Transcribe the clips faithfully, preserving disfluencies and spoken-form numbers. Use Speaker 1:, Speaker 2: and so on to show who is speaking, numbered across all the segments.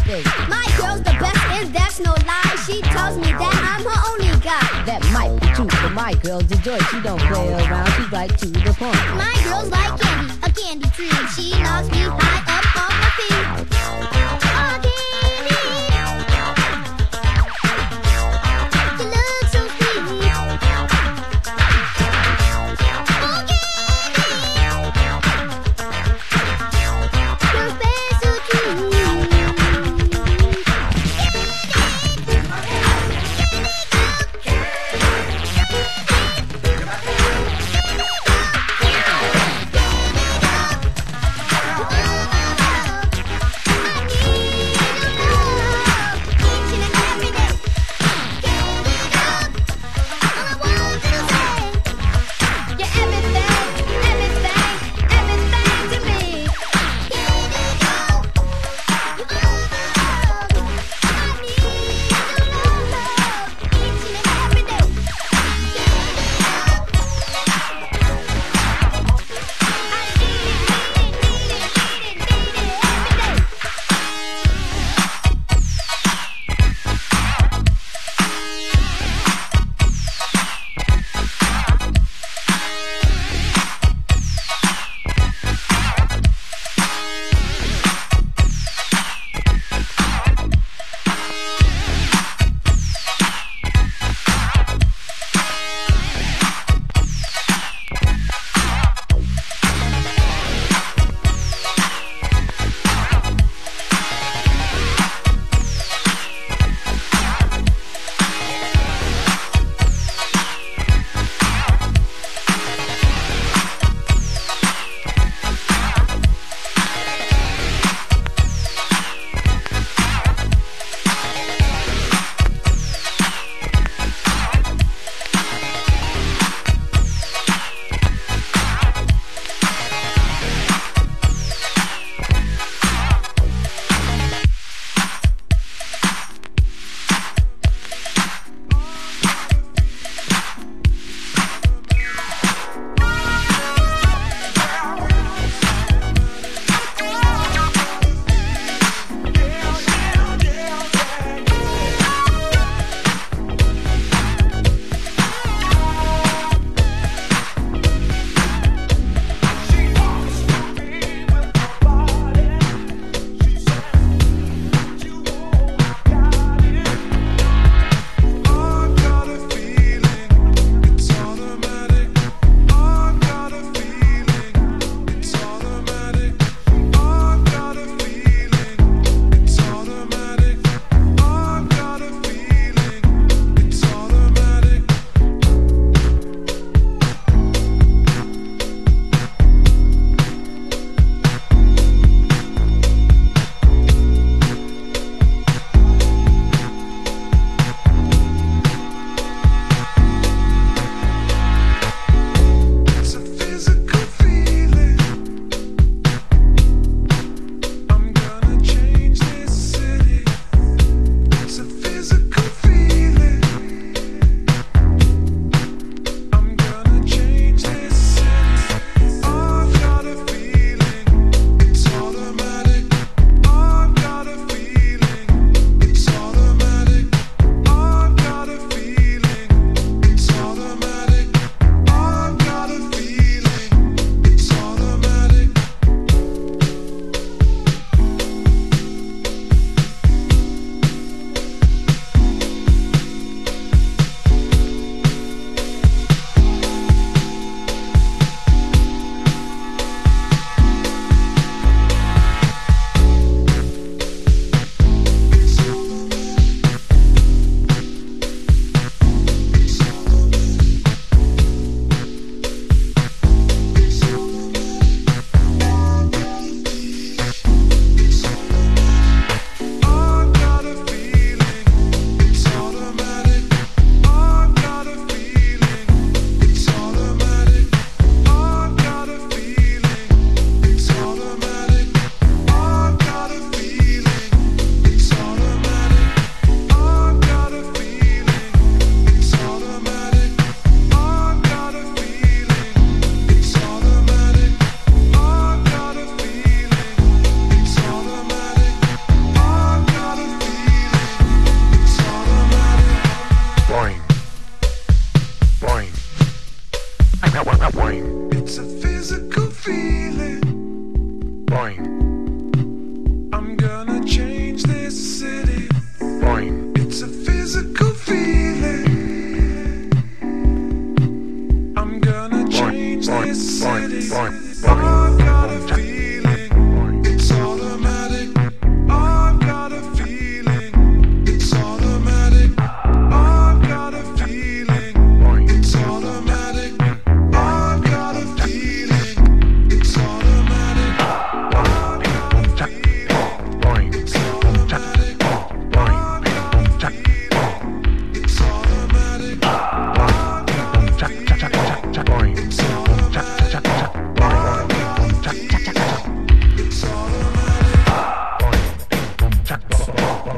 Speaker 1: think?
Speaker 2: My girl's the best and that's no lie. She tells me that I'm her only guy.
Speaker 1: That might be true, but my girl's a joy. She don't play around, she's right to the point.
Speaker 2: My girl's like candy, a candy tree. She knocks me high up off my feet. Oh, candy. You look so sweet. Oh, candy. Your face so true.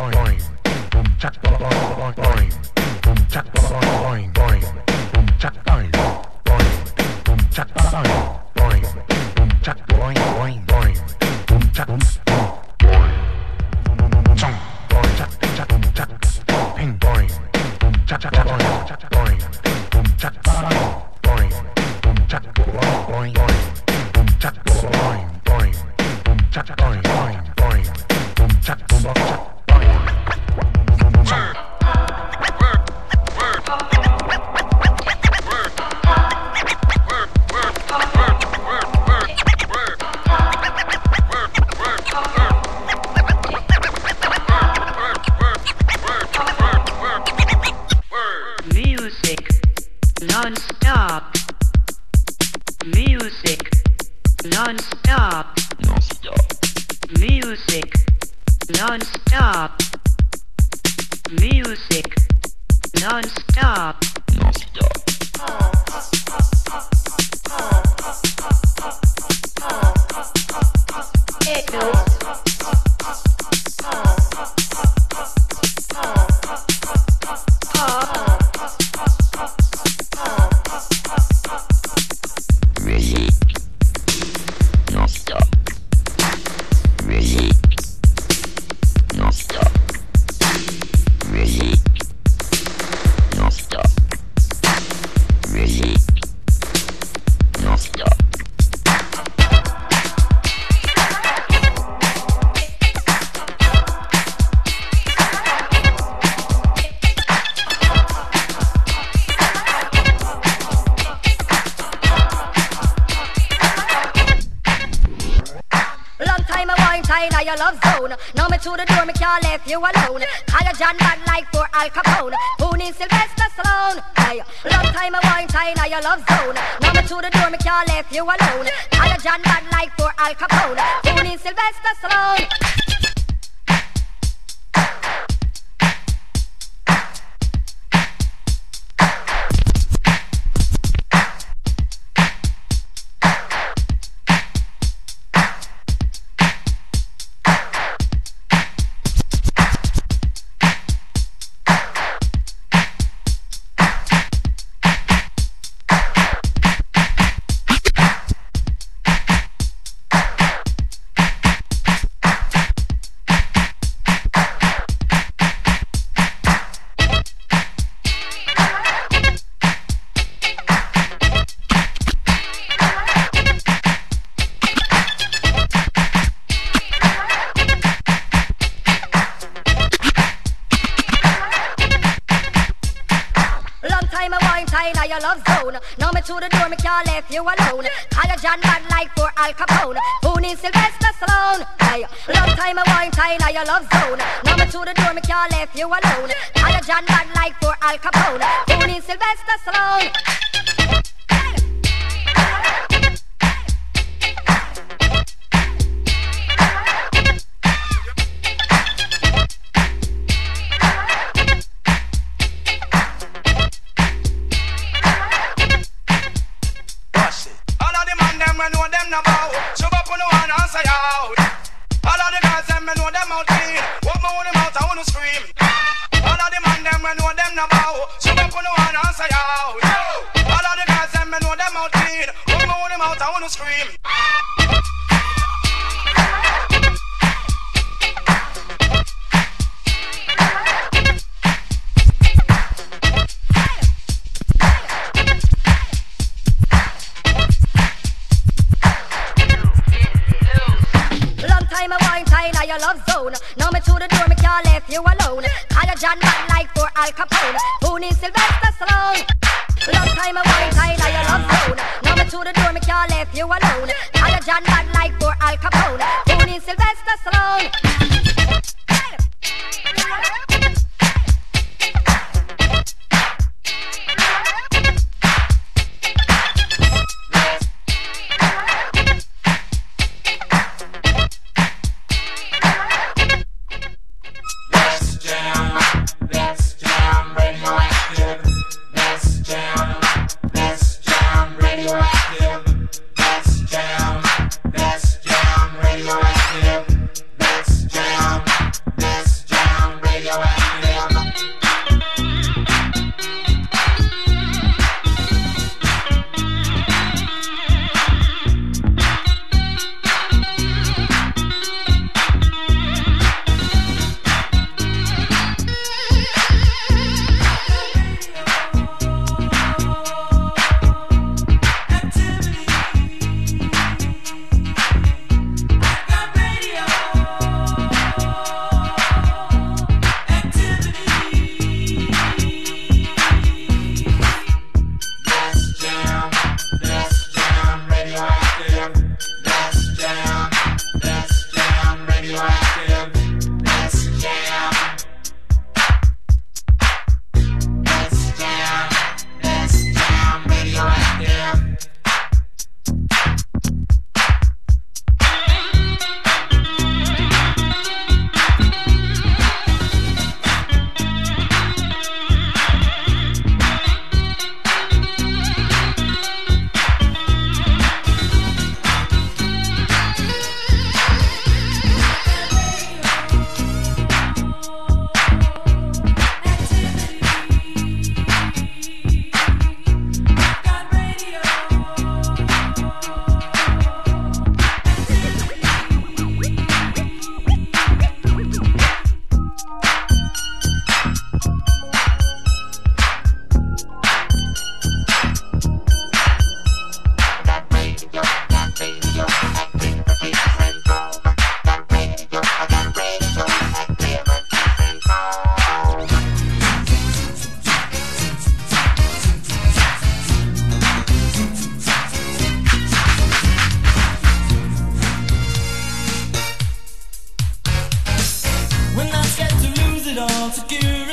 Speaker 3: Let's jam,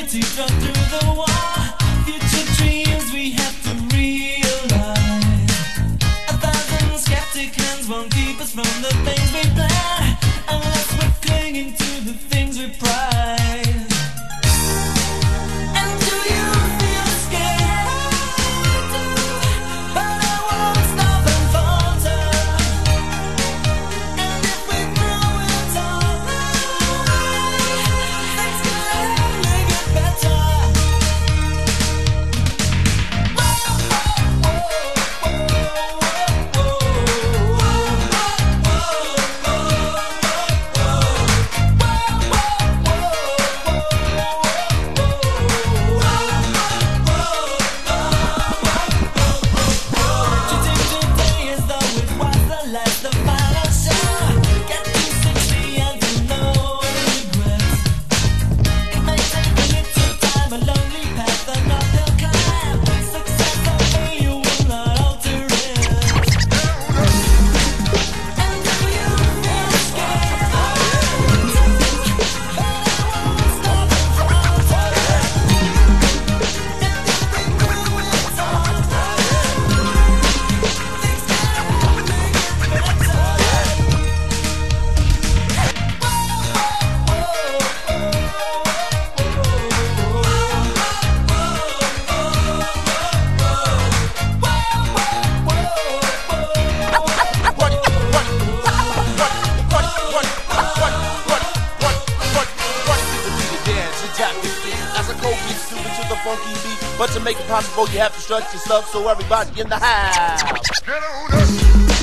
Speaker 3: But to make it possible, you have to stretch yourself, so everybody in the house. Get on up.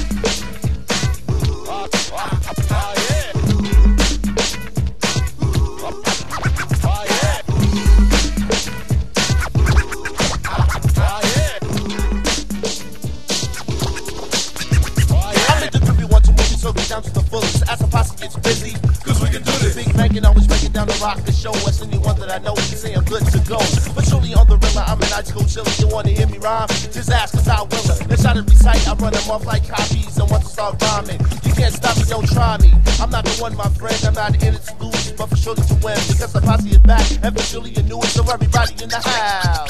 Speaker 3: Down to the fullest as the posse gets busy, cause we can do this. Big banking, always breaking down the rock to show us anyone that I know can say I'm good to go. But surely on the real, I'm an high school chiller. You wanna hear me rhyme? Just ask cause I will it. Let's try to recite, I run them off like copies and want to start rhyming. You can't stop me, don't try me. I'm not the one, my friend, I'm not in it to lose, but for surely to win, because the posse is back, and for surely you knew it, so everybody in the house.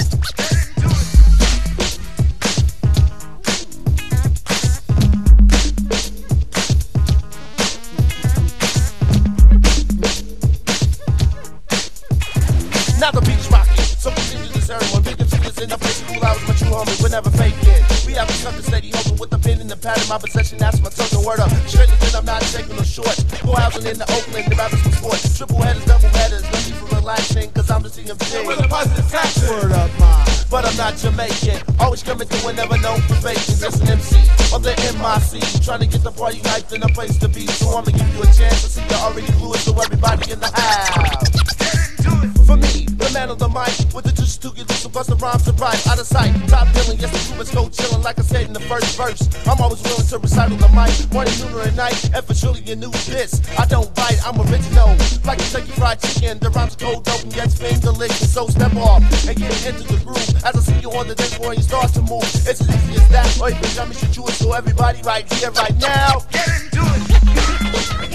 Speaker 3: Now the beat's rocking, so continue this everyone. Big figures in the place school, I was my true homie, we're never faking. We have something steady, hoping with the pen and the pad in my possession, that's my token word up. Straight legit, I'm not taking no shorts. Go out and in the Oakland, the rappers for sports. Triple headers, double headers, no need for relaxing, cause I'm the C M C. With a positive taxing. Word up, mom. But I'm not Jamaican, always coming through and never known for faking. Just an M C on the M I C, trying to get the party hyped in a place to be. So I'ma give you a chance to see you already blew it, so everybody in the house. For me, the man on the mic, with the juice to get loose and bust the rhymes to rhyme out of sight. Top billing, yes, the crew is go chillin', like I said in the first verse. I'm always willing to recite on the mic, morning, noon, or at night. And for surely you knew this, I don't bite, I'm original. Like Kentucky Fried Chicken, the rhymes cold dope and gets finger licked. And so step off and get into the groove. As I see you on the dance floor and you start to move, it's as easy as that. Or you think I'm Mister Jewish, so everybody right here, right now, get into it.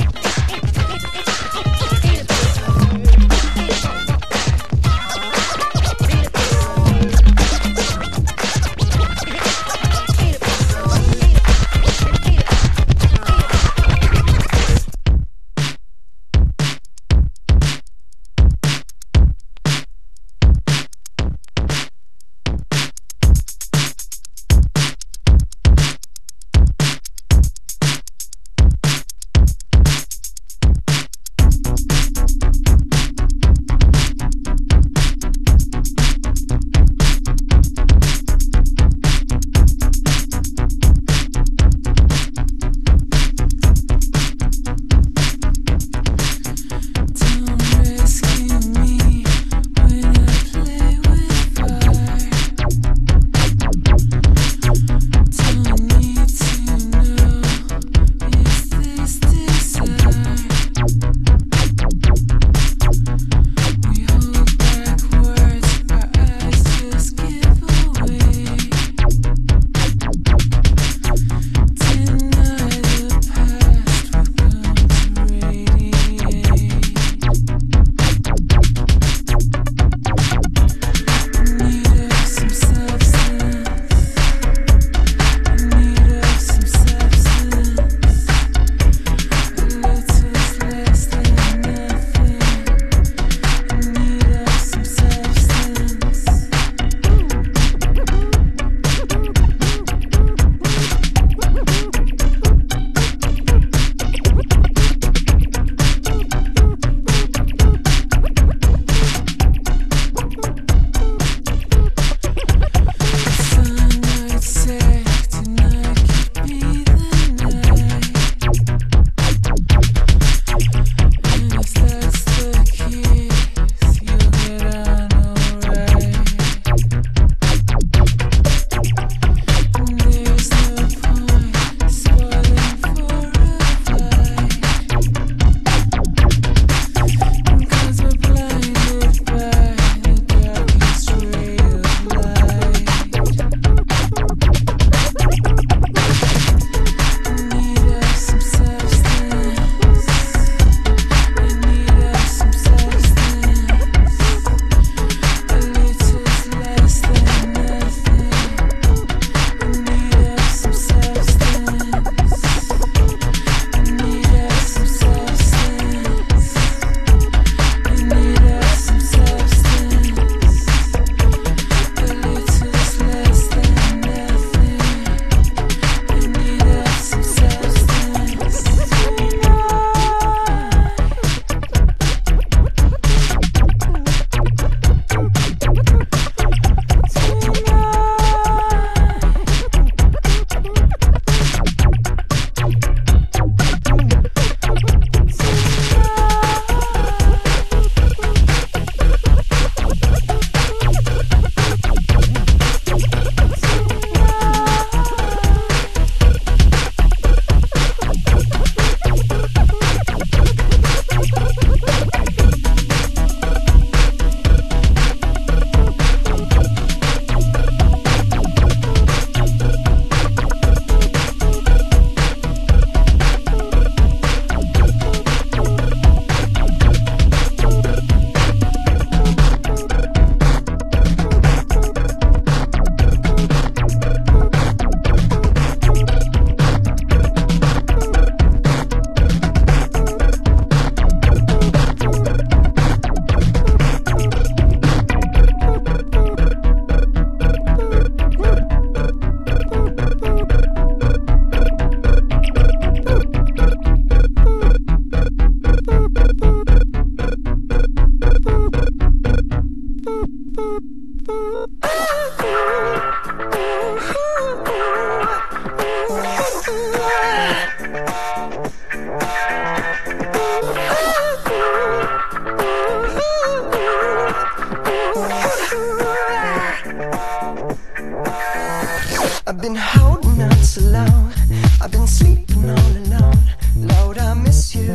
Speaker 4: I've been holding on so long, I've been sleeping all alone. Lord, I miss you.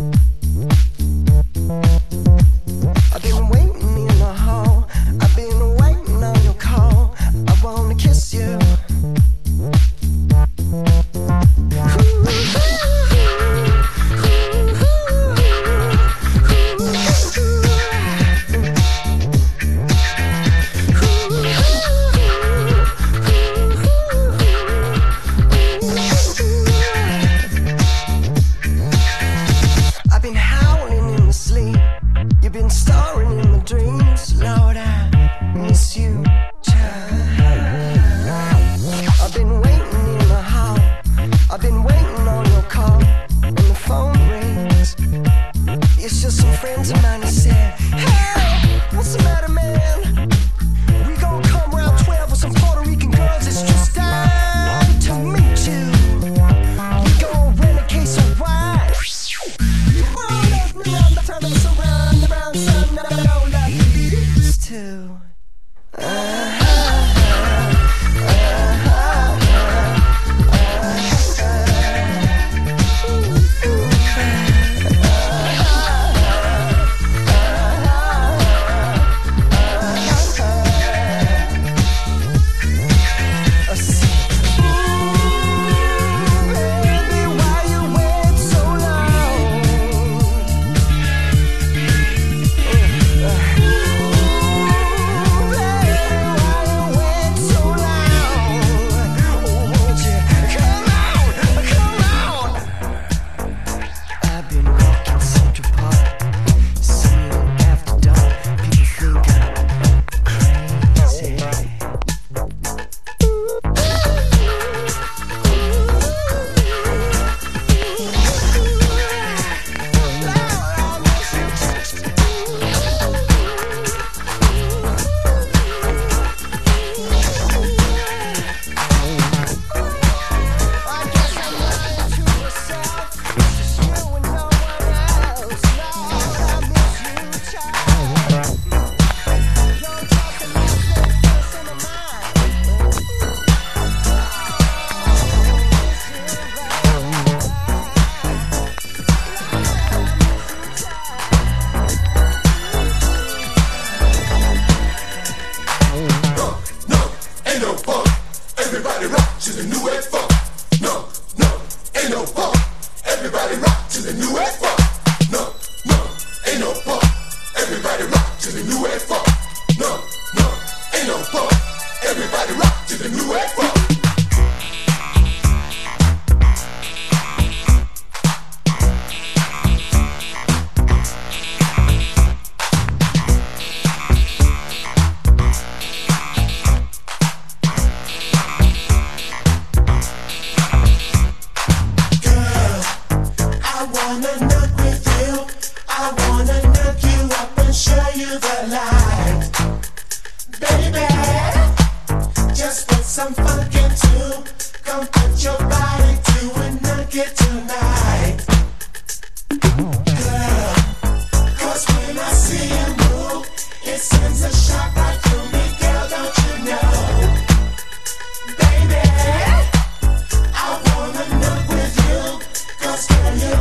Speaker 4: I've been waiting in the hall, I've been waiting on your call. I wanna kiss you.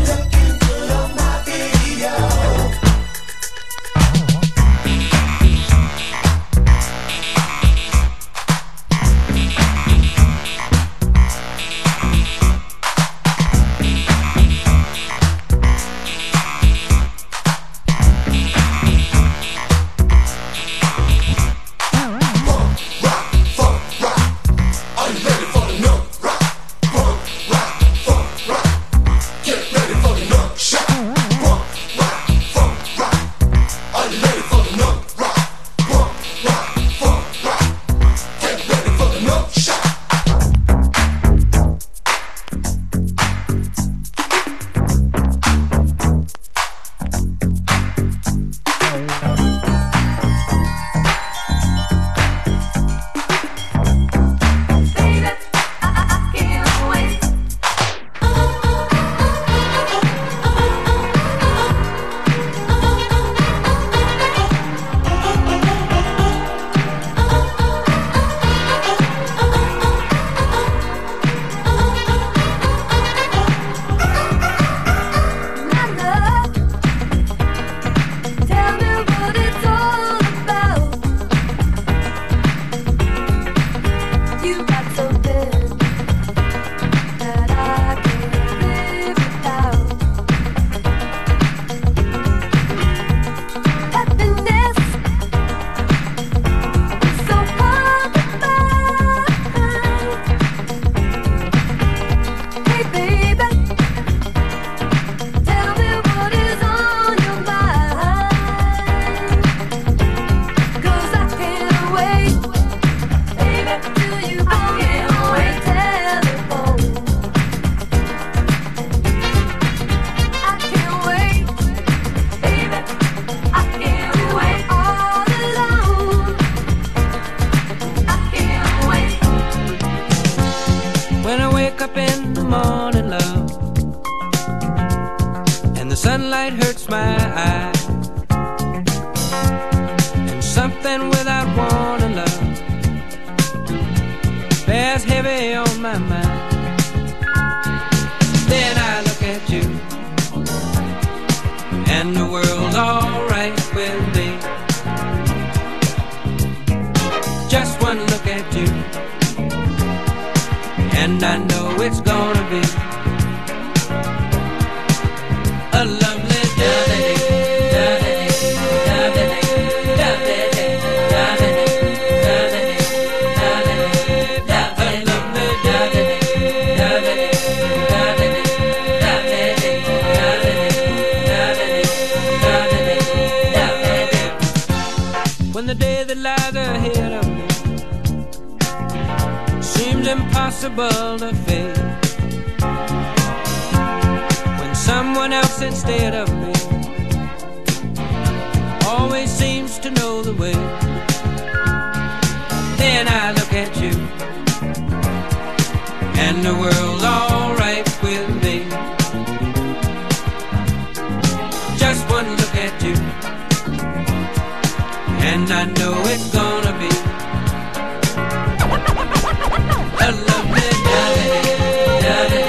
Speaker 5: You're looking good on my video. lies heavy on my mind. Then I look at you, and the world's alright with me. Just one look at you, and I know it's gonna be a lovely day. When the day that lies ahead of me seems impossible to face, when someone else instead of me always seems to know the way, then I look at you, and the world's alright with me. Just one look at you, and I know it's gonna be a lovely day.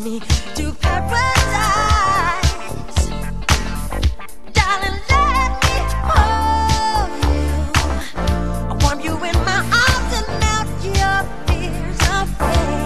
Speaker 6: me to paradise. Darling, let me hold you. I warm you in my arms and melt your fears away.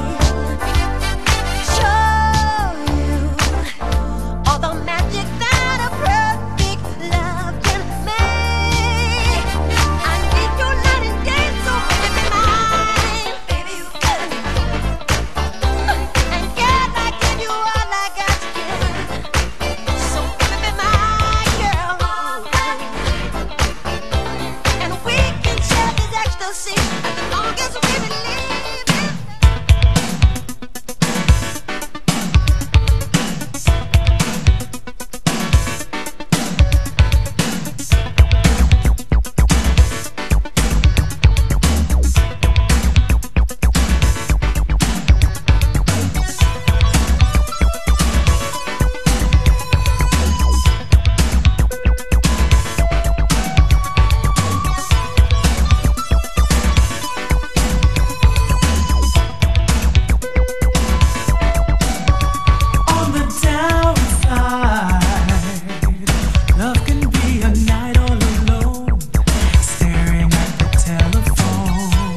Speaker 6: Show you all the magic that a perfect love can make. I need you night and day, so baby be mine. Baby, you got it. And girl, I give you all I got to give. So baby be my girl. And we can share this ecstasy as long as we believe it.
Speaker 7: On the downside, love can be a night all alone, staring at the telephone.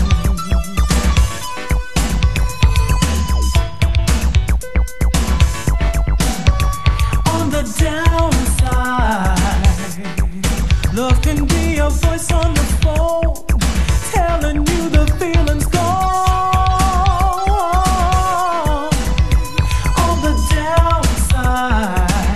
Speaker 7: On the downside, love can be a voice on the phone, telling you the feeling's gone. On the downside,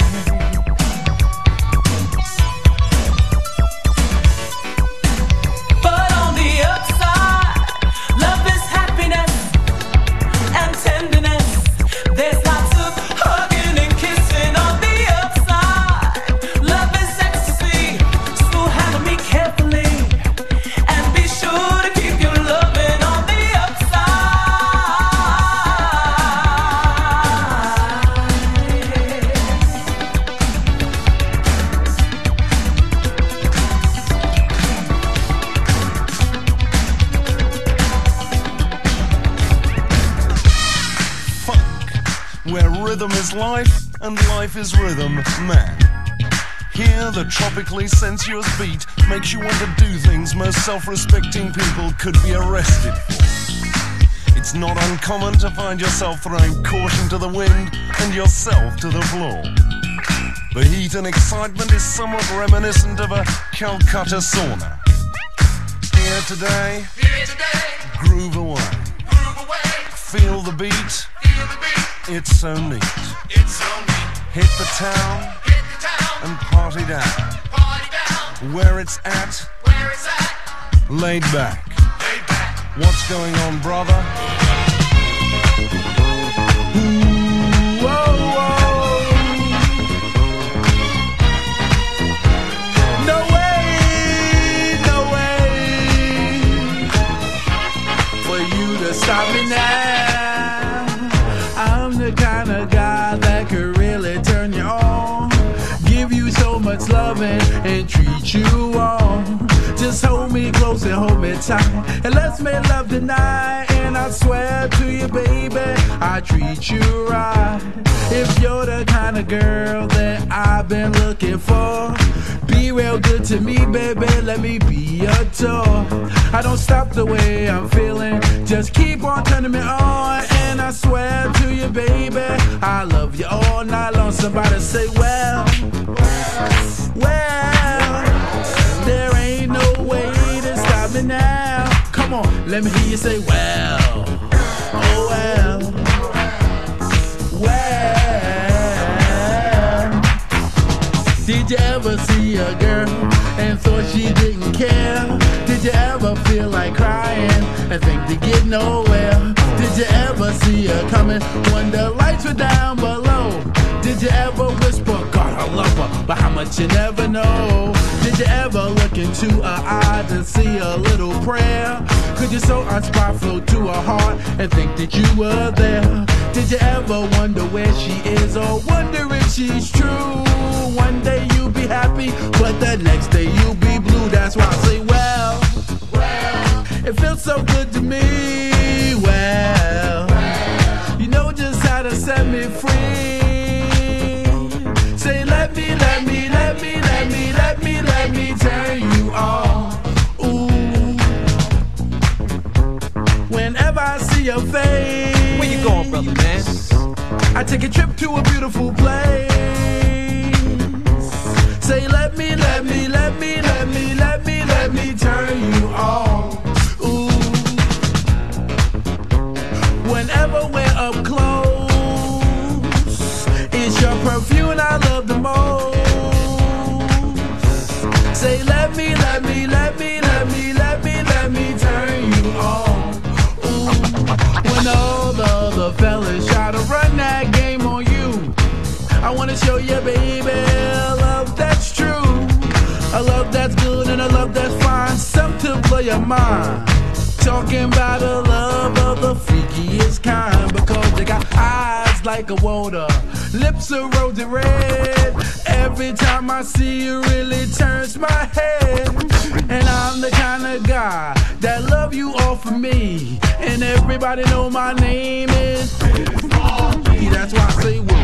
Speaker 7: but on the upside, love is happiness and tenderness. There's lots of hugging and kissing on the upside. Love is ecstasy, so handle me carefully and be sure to keep your loving on the
Speaker 3: Funk, where rhythm is life and life is rhythm, man. Here, the tropically sensuous beat makes you want to do things most self-respecting people could be arrested for. It's not uncommon to find yourself throwing caution to the wind and yourself to the floor. The heat and excitement is somewhat reminiscent of a Calcutta sauna. Here today, groove away. Feel the beat, it's so neat. Hit the town and party down. Where it's at, laid back. What's going on, brother?
Speaker 8: Whoa, whoa. No way, no way for you to stop me now. I'm the kind of guy that could really turn you on, give you so much loving and treat you on. Just hold me close and hold me tight, and let's make love tonight. And I swear to you, baby, I treat you right. If you're the kind of girl that I've been looking for, be real good to me, baby, let me be your tour. I don't stop the way I'm feeling, just keep on turning me on. And I swear to you, baby, I love you all night long. Somebody say, well, well, there ain't no way to stop me now. Come on, let me hear you say, well, oh well, well. Did you ever see a girl and thought she didn't care? Did you ever feel like crying and think to get nowhere? Did you ever see her coming when the lights were down below? Did you ever whisper, God, I love her, but how much you never know? Did you ever look into her eye to see a little prayer? Could you sew a spark flow to her heart and think that you were there? Did you ever wonder where she is or wonder if she's true? One day you'll be happy, but the next day you'll be blue. That's why I say, well, well, it feels so good to me. Well, you know just how gotta set me free. Say let me, let me, let me, let me, let me, let me turn you on. Ooh. Whenever I see your face,
Speaker 9: where you going, brother, man?
Speaker 8: I take a trip to a beautiful place. Say let me, let me, let me, let me, let me, let me turn you on. Ooh. Whenever we're up close, it's your perfume I love the most. Say let me, let me, let me, let me, let me, let me turn you on. Ooh. When all the other fellas try to run that game on you, I wanna show you, baby, a love that's true, a love that's good and a love that's fine, something to blow your mind. Talking about a love of the freakiest kind, because they got eyes like a water, lips are rosy red. Every time I see you, really turns my head. And I'm the kind of guy that love you all for me, and everybody know my name is P. That's why I say woo.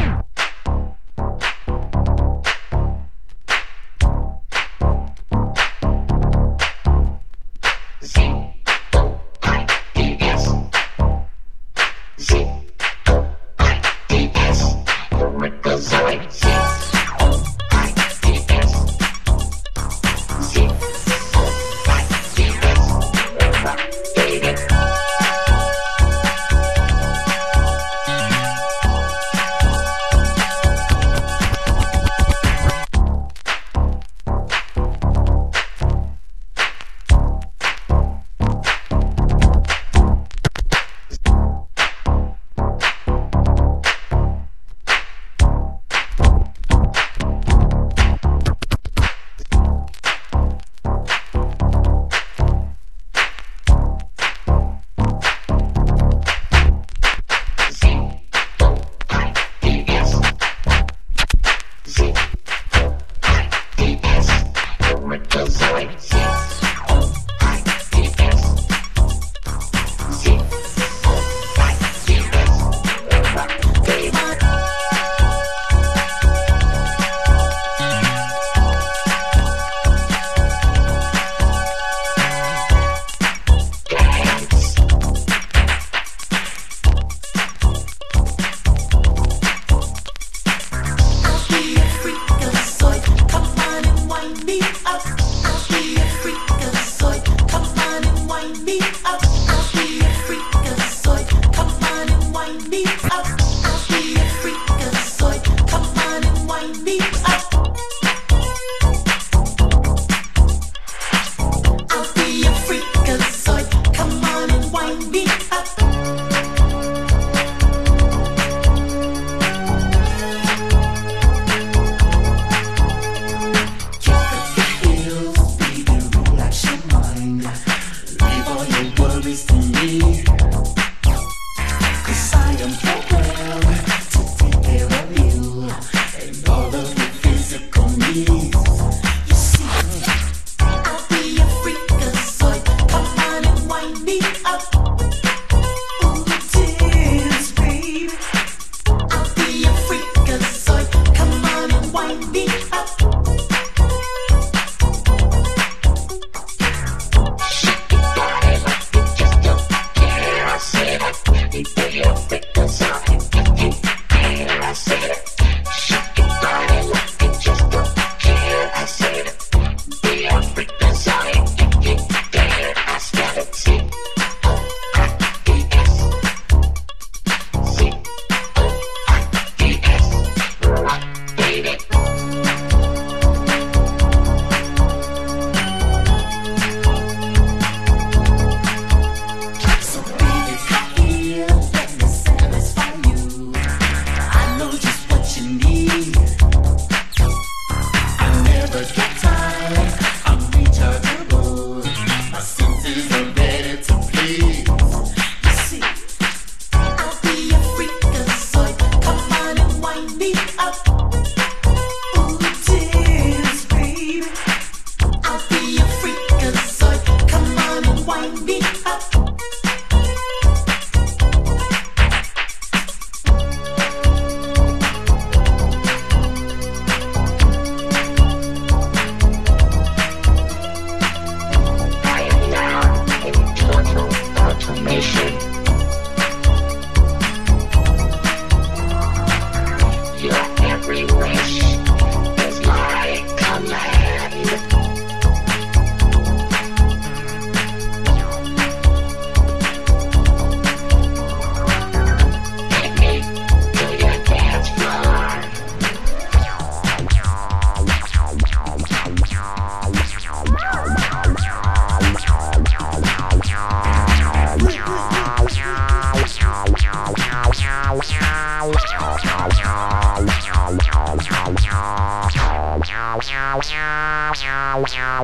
Speaker 10: Leave all your worries.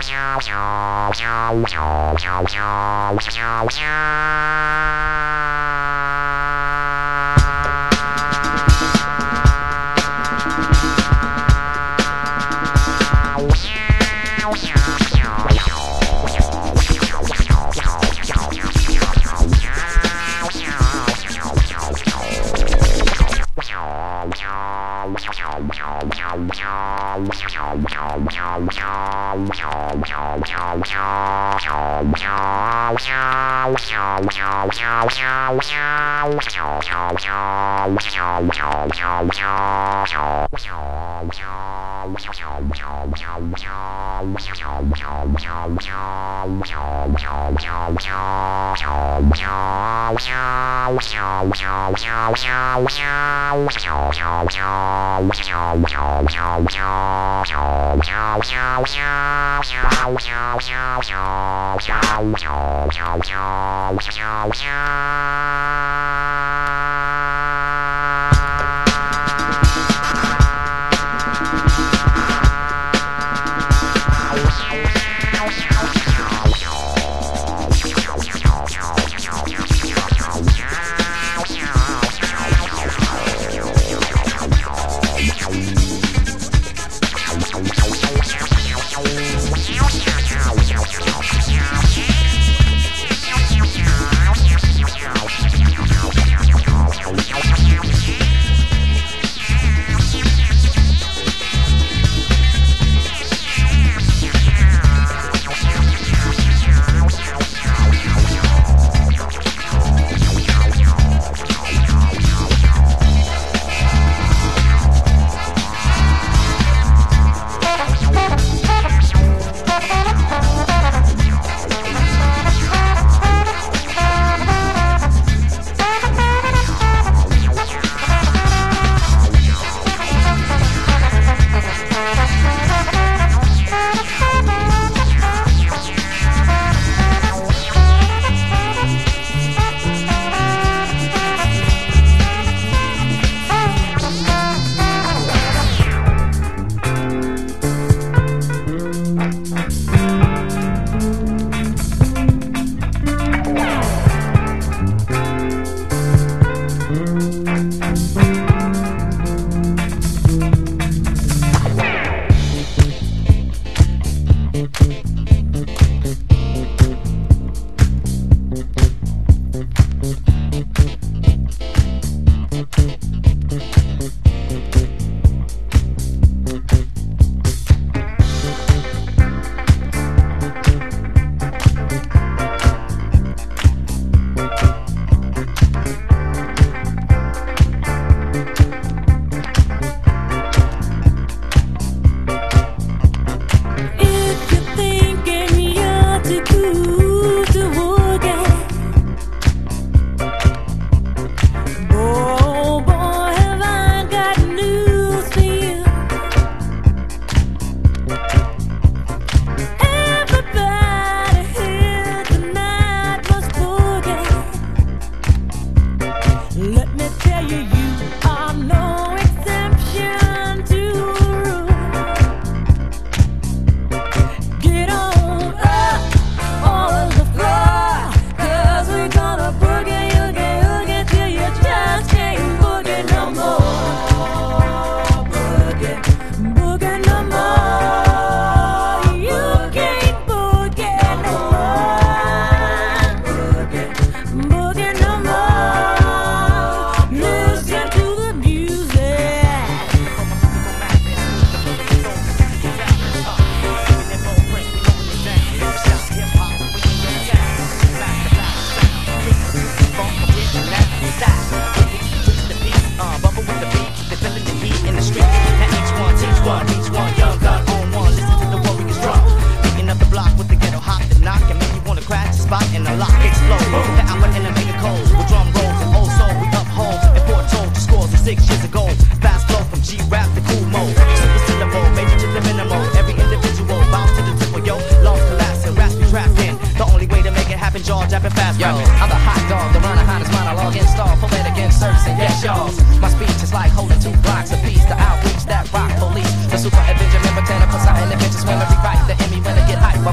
Speaker 9: super Avenger, member Tanner, Poseidon, adventures when I rewrite the Emmy when I get hype.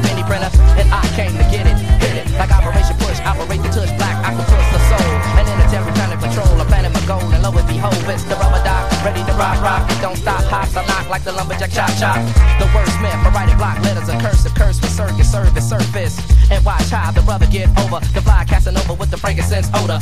Speaker 9: pops, I knock like the lumberjack chop chop. The wordsmith, I write it block letters, a curse, a curse with circus, service, surface. And watch how the brother get over, the fly casting over with the frankincense odor.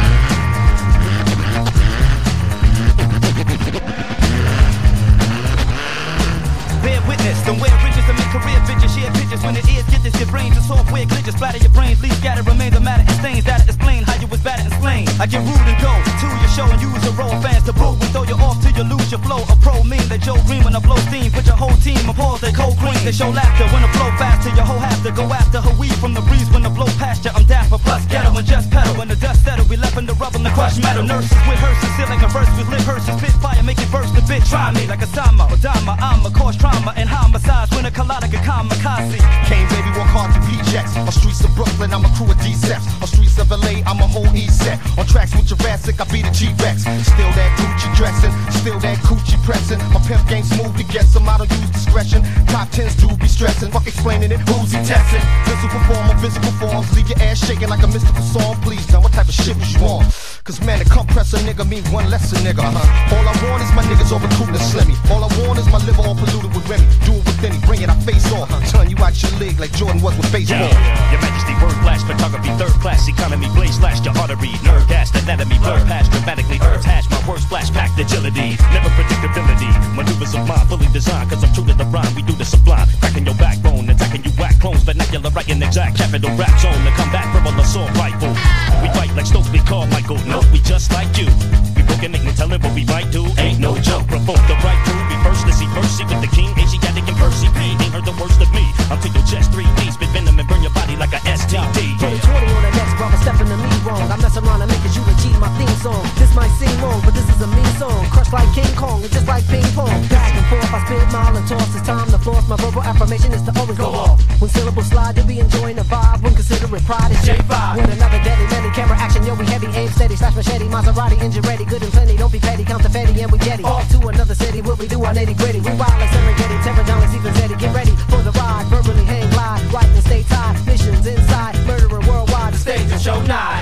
Speaker 10: Bear witness, don't wear riches to make career bitches. Share pictures when the ears get this, your brains and software glitches. Splatter your brains, leave scatter, remain the matter and stains. That'll explain how you was battered and slain. I get rude and go to your show and use a role. Fans to boo and throw you off till you lose your flow. A pro mean that Joe Green when I blow steam. Put your whole team on pause, they cold green. They show laughter when I flow fast till your whole have to go after her weed from the breeze when the blow past you. I'm dapper plus ghetto and just pedal. When the dust settle, we left in the rubble and the crushed metal. Nurses with hearses, sealing a verse with lit hearses. Spit fire, make it burst a bit. Try me like a Sama or Dama. I'm a cause trauma and homicide. When a collider can kamikaze.
Speaker 3: Kane, baby, walk hard to P-Jacks. On streets of Brooklyn, I'm a crew of D-Seps. On streets of L A, I'm a whole E-set. On tracks with Jurassic, I be the G-Rex. Still that Gucci dressing, still that Coochie pressing. My pimp game smooth to guess him, I don't use discretion. Top tens do be stressing, fuck explaining it, who's he testing? Physical form or physical forms, leave your ass shaking like a mystical song. Please, now what type of shit was you on? Cause man, to compress a nigga mean one less a nigga, uh-huh. All I want is my niggas all recruiting a slimmy. All I want is my liver all polluted with Remy. Do it with any, bring it, I face off. Turn you out your league like Jordan was with baseball.
Speaker 11: Yeah, Your Majesty, word flash, photography, third class economy, blaze slash your artery, nerve gas, anatomy, blur past dramatically, herbs hash, my words flash, packed agility, never predictability, maneuvers of mine fully designed, cause I'm true to the rhyme, we do the sublime, cracking your backbone, attacking you whack clones, vernacular writing exact, capital rap zone, to come back from a assault rifle. We fight like Stokely Carmichael, no, we just like you. We broken ignorant, telling what we might do, ain't no joke, provoke the right to be first, to see mercy with the king, Asiatic and Percy P, ain't heard the worst of me, until your chest three D, spit venom and burn your body like a S T D.
Speaker 12: Put a twenty on the next brother, stepping to me wrong. I mess around and make it you achieve my theme song. This might seem wrong, but this is a mean song. Crushed like King Kong, it's just like ping pong. Back and forth, I spit mile and toss. It's time to floss. My verbal affirmation is to always go off. When syllables slide, you'll be enjoying the vibe. When considering pride, it's J five. When another deadly, deadly camera action, yo, we heavy, aim steady, slash machete, Maserati, engine ready, good and plenty. Don't be petty, count the fatty, and we jetty. Off to another city, what we do on nitty gritty. We wild like Serengeti, terror down like Stephen Zeddy. Get ready for the ride, verbally hang glide, right and stay tied. Missions inside, murdering worldwide. The stage and show nine.